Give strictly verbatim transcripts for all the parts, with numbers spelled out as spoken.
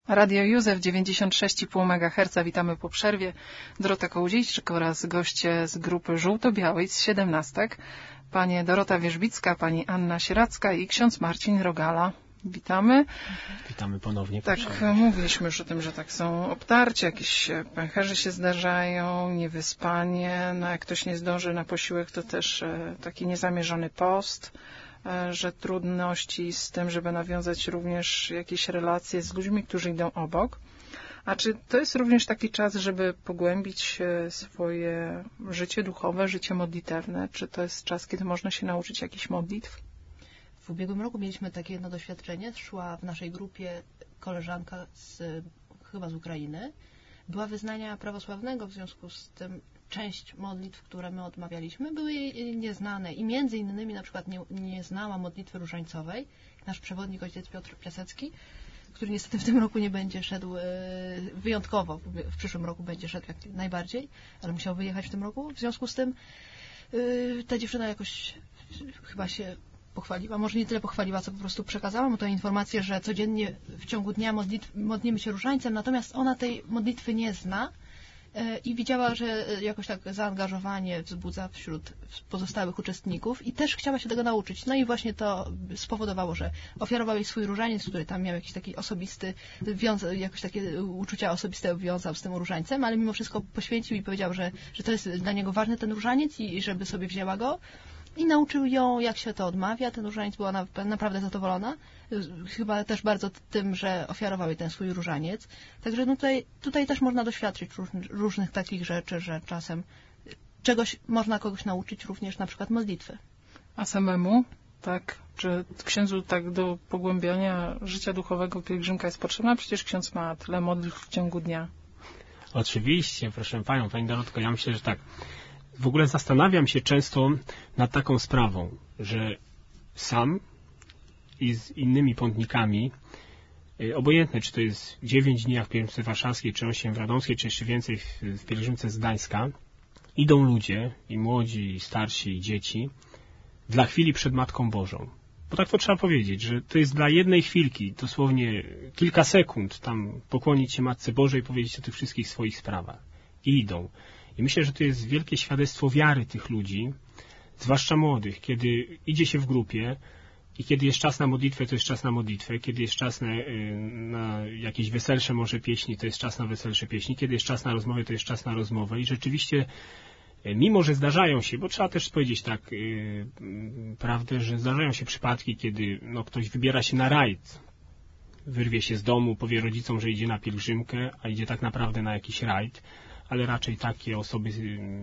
Radio Józef dziewięćdziesiąt sześć i pół megaherca. Witamy po przerwie. Dorota Kołodziejczyk oraz goście z grupy Żółto-Białej z siedemnastek. Panie Dorota Wierzbicka, pani Anna Sieracka i ksiądz Marcin Rogala. Witamy. Witamy ponownie. Tak, mówiliśmy już o tym, że tak są obtarcia, jakieś pęcherze się zdarzają, niewyspanie. No jak ktoś nie zdąży na posiłek, to też taki niezamierzony post, że trudności z tym, żeby nawiązać również jakieś relacje z ludźmi, którzy idą obok. A czy to jest również taki czas, żeby pogłębić swoje życie duchowe, życie modlitewne? Czy to jest czas, kiedy można się nauczyć jakichś modlitw? W ubiegłym roku mieliśmy takie jedno doświadczenie. Szła w naszej grupie koleżanka z, chyba z Ukrainy. Była wyznania prawosławnego, w związku z tym część modlitw, które my odmawialiśmy, były jej nieznane i między innymi na przykład nie, nie znała modlitwy różańcowej. Nasz przewodnik, ojciec Piotr Piasecki, który niestety w tym roku nie będzie szedł wyjątkowo, w przyszłym roku będzie szedł jak najbardziej, ale musiał wyjechać w tym roku. W związku z tym ta dziewczyna jakoś chyba się pochwaliła, może nie tyle pochwaliła, co po prostu przekazała mu tę informację, że codziennie w ciągu dnia modlitw, modlimy się różańcem, natomiast ona tej modlitwy nie zna i widziała, że jakoś tak zaangażowanie wzbudza wśród pozostałych uczestników i też chciała się tego nauczyć. No i właśnie to spowodowało, że ofiarował jej swój różaniec, który tam miał jakiś taki osobisty, wiąza, jakoś takie uczucia osobiste wiązał z tym różańcem, ale mimo wszystko poświęcił i powiedział, że, że to jest dla niego ważny ten różaniec i żeby sobie wzięła go. I nauczył ją, jak się to odmawia. Ten różaniec była na, naprawdę zadowolona. Chyba też bardzo tym, że ofiarował jej ten swój różaniec. Także no tutaj, tutaj też można doświadczyć róż, różnych takich rzeczy, że czasem czegoś można kogoś nauczyć, również na przykład modlitwy. A samemu? Tak? Czy księdzu tak do pogłębiania życia duchowego pielgrzymka jest potrzebna? Przecież ksiądz ma tyle modlitw w ciągu dnia. Oczywiście, proszę panią, pani Dorotko, ja myślę, że tak. W ogóle zastanawiam się często nad taką sprawą, że sam i z innymi pątnikami, obojętne czy to jest dziewięć dni jak w pielgrzymce warszawskiej, czy osiem w radomskiej, czy jeszcze więcej w, w pielgrzymce z Gdańska, idą ludzie, i młodzi, i starsi, i dzieci, dla chwili przed Matką Bożą. Bo tak to trzeba powiedzieć, że to jest dla jednej chwilki, dosłownie kilka sekund, tam pokłonić się Matce Bożej i powiedzieć o tych wszystkich swoich sprawach. I idą. I myślę, że to jest wielkie świadectwo wiary tych ludzi, zwłaszcza młodych, kiedy idzie się w grupie i kiedy jest czas na modlitwę, to jest czas na modlitwę, kiedy jest czas na, na jakieś weselsze może pieśni, to jest czas na weselsze pieśni, kiedy jest czas na rozmowę, to jest czas na rozmowę i rzeczywiście, mimo że zdarzają się, bo trzeba też powiedzieć tak yy, prawdę, że zdarzają się przypadki, kiedy no, ktoś wybiera się na rajd, wyrwie się z domu, powie rodzicom, że idzie na pielgrzymkę, a idzie tak naprawdę na jakiś rajd, ale raczej takie osoby,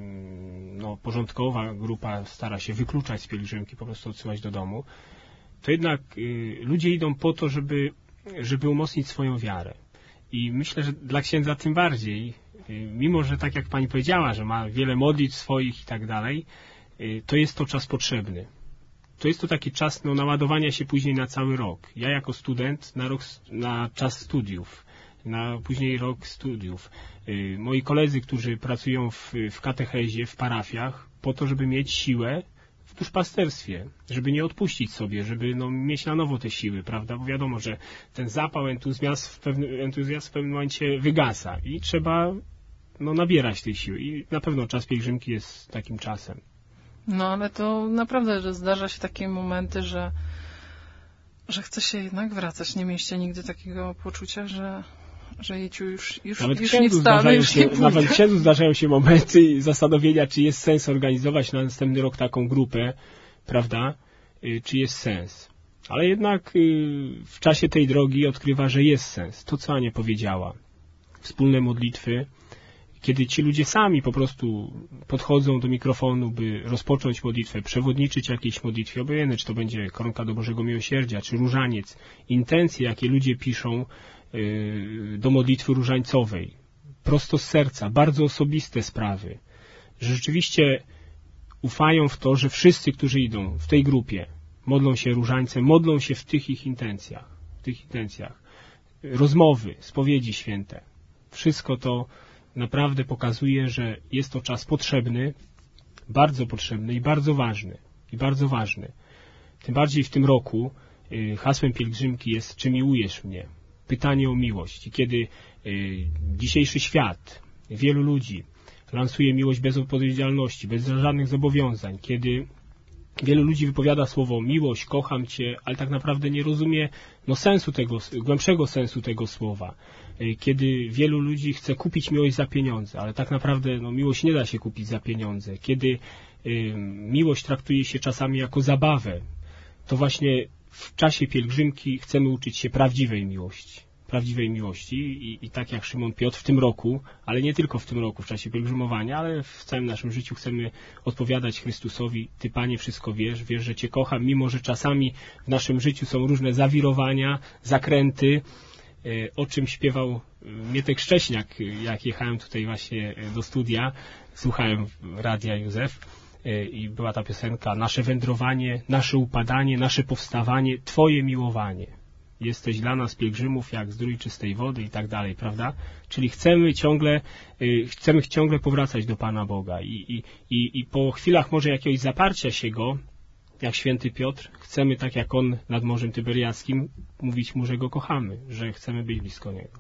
no, porządkowa grupa stara się wykluczać z pielgrzymki, po prostu odsyłać do domu, to jednak y, ludzie idą po to, żeby, żeby umocnić swoją wiarę. I myślę, że dla księdza tym bardziej, y, mimo że tak jak pani powiedziała, że ma wiele modlitw swoich i tak dalej, y, to jest to czas potrzebny. To jest to taki czas no, naładowania się później na cały rok. Ja jako student na, rok, na czas studiów, na później rok studiów. Moi koledzy, którzy pracują w, w katechezie, w parafiach, po to, żeby mieć siłę w duszpasterstwie, żeby nie odpuścić sobie, żeby no, mieć na nowo te siły, prawda? Bo wiadomo, że ten zapał, entuzjazm w pewnym, entuzjazm w pewnym momencie wygasa i trzeba no, nabierać tej siły. I na pewno czas pielgrzymki jest takim czasem. No ale to naprawdę, że zdarza się takie momenty, że, że chce się jednak wracać. Nie mieliście nigdy takiego poczucia, że że Jeciu już, już, nawet już nie wstanę, już się, nie pójdę. Nawet księdzu zdarzają się momenty zastanowienia, czy jest sens organizować na następny rok taką grupę, prawda, czy jest sens. Ale jednak w czasie tej drogi odkrywa, że jest sens. To, co Ania powiedziała. Wspólne modlitwy, kiedy ci ludzie sami po prostu podchodzą do mikrofonu, by rozpocząć modlitwę, przewodniczyć jakiejś modlitwie, obojętne, czy to będzie koronka do Bożego Miłosierdzia, czy różaniec, intencje, jakie ludzie piszą do modlitwy różańcowej, prosto z serca, bardzo osobiste sprawy, że rzeczywiście ufają w to, że wszyscy, którzy idą w tej grupie, modlą się różańcem, modlą się w tych ich intencjach, w tych intencjach, rozmowy, spowiedzi święte. Wszystko to naprawdę pokazuje, że jest to czas potrzebny, bardzo potrzebny i bardzo ważny. I bardzo ważny. Tym bardziej w tym roku hasłem pielgrzymki jest: czy miłujesz mnie? pytanie o miłość. I kiedy y, dzisiejszy świat, wielu ludzi lansuje miłość bez odpowiedzialności, bez żadnych zobowiązań, kiedy wielu ludzi wypowiada słowo miłość, kocham cię, ale tak naprawdę nie rozumie no, sensu tego, głębszego sensu tego słowa. Kiedy wielu ludzi chce kupić miłość za pieniądze, ale tak naprawdę no, miłość nie da się kupić za pieniądze. Kiedy y, miłość traktuje się czasami jako zabawę, to właśnie w czasie pielgrzymki chcemy uczyć się prawdziwej miłości. Prawdziwej miłości i, i tak jak Szymon Piotr w tym roku, ale nie tylko w tym roku, w czasie pielgrzymowania, ale w całym naszym życiu chcemy odpowiadać Chrystusowi: Ty, Panie, wszystko wiesz, wiesz, że Cię kocham, mimo że czasami w naszym życiu są różne zawirowania, zakręty, o czym śpiewał Mietek Szcześniak, jak jechałem tutaj właśnie do studia, słuchałem radia Józef i była ta piosenka: nasze wędrowanie, nasze upadanie, nasze powstawanie, Twoje miłowanie. Jesteś dla nas pielgrzymów jak zdrój czystej wody i tak dalej, prawda? Czyli chcemy ciągle, chcemy ciągle powracać do Pana Boga i, i, i, i po chwilach może jakiegoś zaparcia się Go, jak święty Piotr, chcemy tak jak on nad Morzem Tyberiackim mówić mu, że Go kochamy, że chcemy być blisko Niego.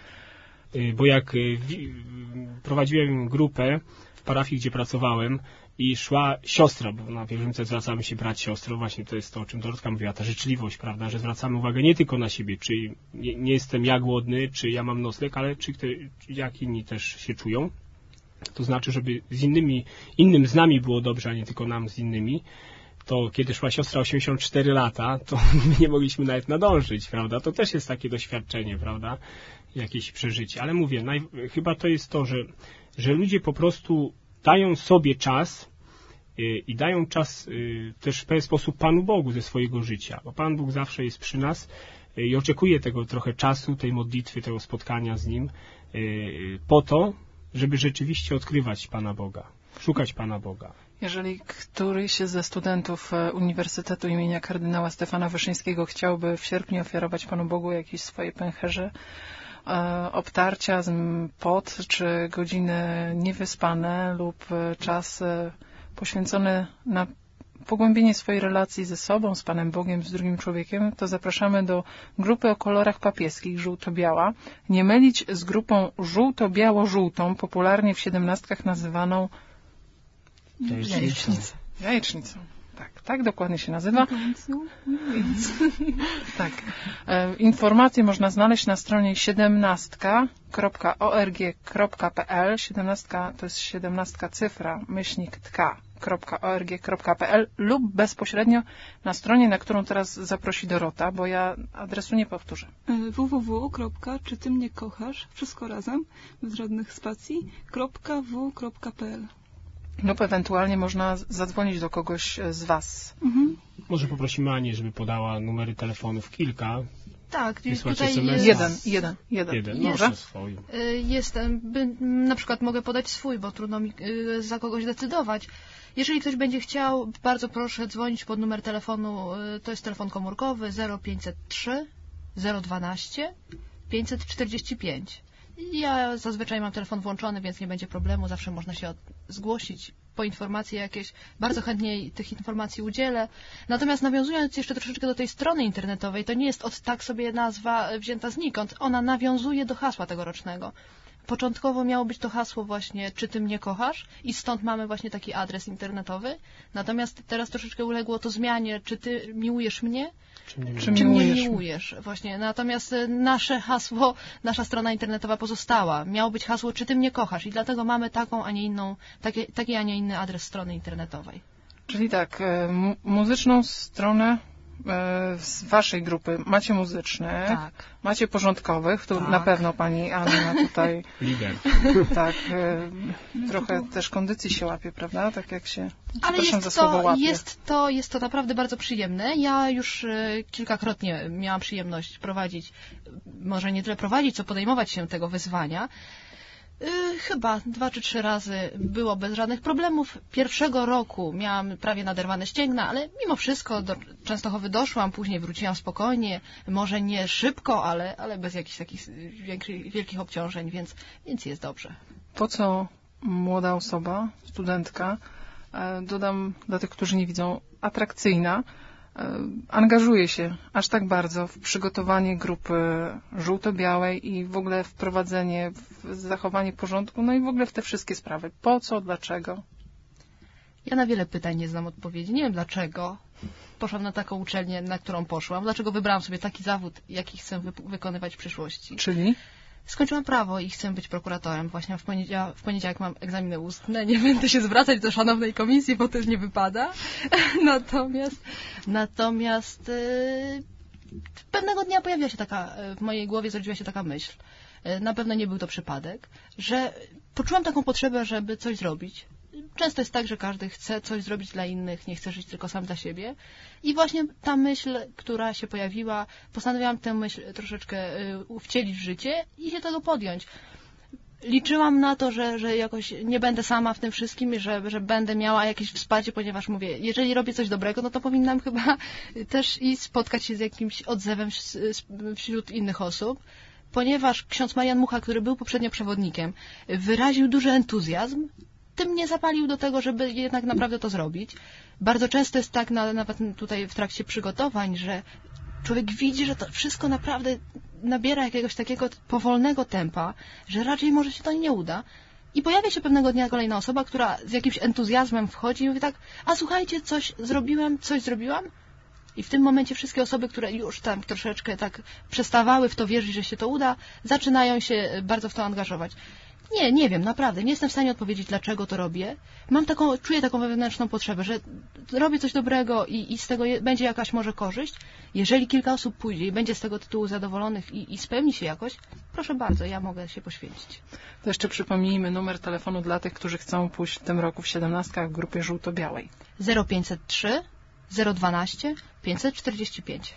Bo jak prowadziłem grupę w parafii, gdzie pracowałem, i szła siostra, bo na pielgrzymce zwracamy się brat, siostro, właśnie to jest to, o czym Dorotka mówiła, ta życzliwość, prawda, że zwracamy uwagę nie tylko na siebie, czy nie, nie jestem ja głodny, czy ja mam nocleg, ale czy, kto, jak inni też się czują. To znaczy, żeby z innymi, innym z nami było dobrze, a nie tylko nam z innymi. To kiedy szła siostra osiemdziesiąt cztery lata, to my nie mogliśmy nawet nadążyć, prawda, to też jest takie doświadczenie, prawda, jakieś przeżycie. Ale mówię, naj, chyba to jest to, że, że ludzie po prostu dają sobie czas i dają czas też w pewien sposób Panu Bogu ze swojego życia, bo Pan Bóg zawsze jest przy nas i oczekuje tego trochę czasu, tej modlitwy, tego spotkania z Nim po to, żeby rzeczywiście odkrywać Pana Boga, szukać Pana Boga. Jeżeli któryś ze studentów Uniwersytetu imienia kardynała Stefana Wyszyńskiego chciałby w sierpniu ofiarować Panu Bogu jakieś swoje pęcherze, obtarcia, pot, czy godziny niewyspane lub czas poświęcony na pogłębienie swojej relacji ze sobą, z Panem Bogiem, z drugim człowiekiem, to zapraszamy do grupy o kolorach papieskich żółto-biała. Nie mylić z grupą żółto-biało-żółtą, popularnie w siedemnastkach nazywaną jajecznicą. Jajecznicą. Tak, tak dokładnie się nazywa. Tak. E, informacje można znaleźć na stronie siedemnastka kropka org kropka pl. siedemnastka to jest siedemnastka cyfra, myślnik tka kropka org kropka pl lub bezpośrednio na stronie, na którą teraz zaprosi Dorota, bo ja adresu nie powtórzę. www. Czy ty mnie kochasz? Wszystko razem, bez żadnych spacji. .w.pl. Lub ewentualnie można zadzwonić do kogoś z Was. Mhm. Może poprosimy Anię, żeby podała numery telefonów kilka. Tak, Wysłać tutaj S M S. jest, Jeden, jeden, jeden. Jeden, Jest. może swój. y, jestem, by, na przykład mogę podać swój, bo trudno mi y, za kogoś decydować. Jeżeli ktoś będzie chciał, bardzo proszę dzwonić pod numer telefonu, y, to jest telefon komórkowy zero pięćset trzy zero dwanaście pięćset czterdzieści pięć. Ja zazwyczaj mam telefon włączony, więc nie będzie problemu, zawsze można się od, zgłosić po informacje jakieś. Bardzo chętnie tych informacji udzielę. Natomiast nawiązując jeszcze troszeczkę do tej strony internetowej, to nie jest od tak sobie nazwa wzięta znikąd. Ona nawiązuje do hasła tegorocznego. Początkowo miało być to hasło właśnie, czy ty mnie kochasz? I stąd mamy właśnie taki adres internetowy. Natomiast teraz troszeczkę uległo to zmianie, czy ty miłujesz mnie? Czy mnie Czy Czy mnie miłujesz? miłujesz? Właśnie. Natomiast nasze hasło, nasza strona internetowa pozostała. Miało być hasło, czy ty mnie kochasz? I dlatego mamy taką, a nie inną, taki, taki, a nie inny adres strony internetowej. Czyli tak, mu- muzyczną stronę e, z Waszej grupy macie muzyczne, Tak. macie porządkowych, tu Tak. na pewno Pani Anna tutaj Lider. tak, e, trochę też kondycji się łapie, prawda? Tak jak się, Ale przepraszam za jest słowo to, łapie. jest, to, jest to naprawdę bardzo przyjemne. Ja już e, kilkakrotnie miałam przyjemność prowadzić, może nie tyle prowadzić, co podejmować się tego wyzwania. E, Chyba dwa czy trzy razy było bez żadnych problemów. Pierwszego roku miałam prawie naderwane ścięgna, ale mimo wszystko do Częstochowy doszłam, później wróciłam spokojnie, może nie szybko, ale, ale bez jakichś takich wielkich, wielkich obciążeń, więc, więc jest dobrze. To, co młoda osoba, studentka, e, dodam dla tych, którzy nie widzą, atrakcyjna, angażuje się aż tak bardzo w przygotowanie grupy żółto-białej i w ogóle wprowadzenie, w zachowanie porządku, no i w ogóle w te wszystkie sprawy. Po co, dlaczego? Ja na wiele pytań nie znam odpowiedzi. Nie wiem dlaczego poszłam na taką uczelnię, na którą poszłam. Dlaczego wybrałam sobie taki zawód, jaki chcę wy wykonywać w przyszłości. Czyli? Skończyłam prawo i chcę być prokuratorem. Właśnie w poniedziałek, w poniedziałek mam egzaminy ustne. Nie będę się zwracać do szanownej komisji, bo też nie wypada. natomiast natomiast yy, pewnego dnia pojawiła się taka, w mojej głowie zrodziła się taka myśl. Yy, na pewno nie był to przypadek, że poczułam taką potrzebę, żeby coś zrobić. Często jest tak, że każdy chce coś zrobić dla innych, nie chce żyć tylko sam dla siebie. I właśnie ta myśl, która się pojawiła, postanowiłam tę myśl troszeczkę wcielić w życie i się tego podjąć. Liczyłam na to, że, że jakoś nie będę sama w tym wszystkim, że, że będę miała jakieś wsparcie, ponieważ mówię, jeżeli robię coś dobrego, no to powinnam chyba też i spotkać się z jakimś odzewem wśród innych osób. Ponieważ ksiądz Marian Mucha, który był poprzednio przewodnikiem, wyraził duży entuzjazm, tym mnie zapalił do tego, żeby jednak naprawdę to zrobić. Bardzo często jest tak, nawet tutaj w trakcie przygotowań, że człowiek widzi, że to wszystko naprawdę nabiera jakiegoś takiego powolnego tempa, że raczej może się to nie uda. I pojawia się pewnego dnia kolejna osoba, która z jakimś entuzjazmem wchodzi i mówi tak, a słuchajcie, coś zrobiłem, coś zrobiłam? I w tym momencie wszystkie osoby, które już tam troszeczkę tak przestawały w to wierzyć, że się to uda, zaczynają się bardzo w to angażować. Nie, nie wiem, naprawdę. Nie jestem w stanie odpowiedzieć, dlaczego to robię. Mam taką, czuję taką wewnętrzną potrzebę, że robię coś dobrego i, i z tego je, będzie jakaś może korzyść. Jeżeli kilka osób pójdzie i będzie z tego tytułu zadowolonych i, i spełni się jakoś, proszę bardzo, ja mogę się poświęcić. To jeszcze przypomnijmy numer telefonu dla tych, którzy chcą pójść w tym roku w siedemnastkach w grupie żółto-białej. zero pięćset trzy zero dwanaście pięćset czterdzieści pięć.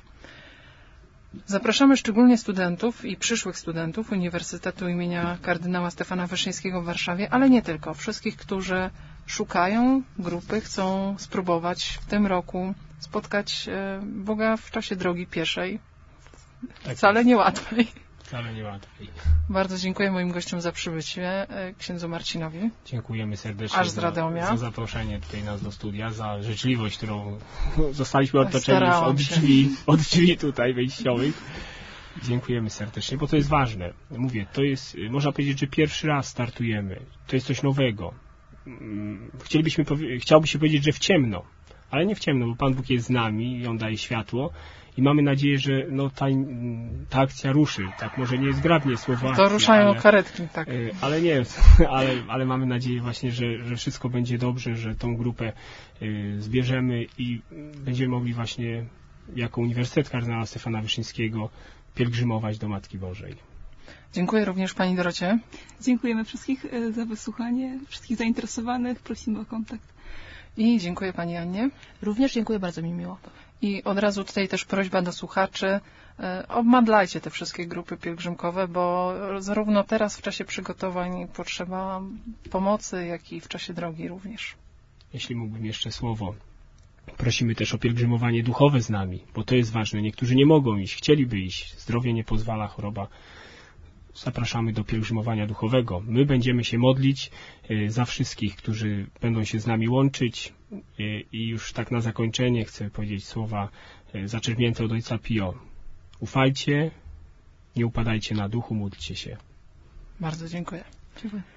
Zapraszamy szczególnie studentów i przyszłych studentów Uniwersytetu imienia kardynała Stefana Wyszyńskiego w Warszawie, ale nie tylko. Wszystkich, którzy szukają grupy, chcą spróbować w tym roku spotkać Boga w czasie drogi pieszej. Tak Wcale jest. niełatwej. Wcale niełatwiej. Bardzo dziękuję moim gościom za przybycie, księdzu Marcinowi. Dziękujemy serdecznie Aż z Radomia. za, za zaproszenie tutaj nas do studia, za życzliwość, którą no, zostaliśmy otoczeni już Starałam od się. drzwi, od drzwi tutaj wejściowych. Dziękujemy serdecznie, bo to jest ważne. Mówię, to jest, można powiedzieć, że pierwszy raz startujemy. To jest coś nowego. Chcielibyśmy, powie- chciałoby się powiedzieć, że w ciemno, ale nie w ciemno, bo Pan Bóg jest z nami i On daje światło. I mamy nadzieję, że no, ta, ta akcja ruszy. Tak, może nie zgrabnie słowo To akcja, ruszają ale, karetki, tak. y, ale nie, ale, ale mamy nadzieję właśnie, że, że wszystko będzie dobrze, że tą grupę y, zbierzemy i będziemy mogli właśnie jako Uniwersytet Kardynała Stefana Wyszyńskiego pielgrzymować do Matki Bożej. Dziękuję również Pani Dorocie. Dziękujemy wszystkich e, za wysłuchanie, wszystkich zainteresowanych. Prosimy o kontakt. I dziękuję Pani Annie. Również dziękuję, bardzo mi miło. I od razu tutaj też prośba do słuchaczy, e, obmadlajcie te wszystkie grupy pielgrzymkowe, bo zarówno teraz w czasie przygotowań potrzeba pomocy, jak i w czasie drogi również. Jeśli mógłbym jeszcze słowo. Prosimy też o pielgrzymowanie duchowe z nami, bo to jest ważne. Niektórzy nie mogą iść, chcieliby iść. Zdrowie nie pozwala, choroba. Zapraszamy do pielgrzymowania duchowego. My będziemy się modlić y, za wszystkich, którzy będą się z nami łączyć y, i już tak na zakończenie chcę powiedzieć słowa y, zaczerpnięte od Ojca Pio. Ufajcie, nie upadajcie na duchu, módlcie się. Bardzo dziękuję. Dziękuję.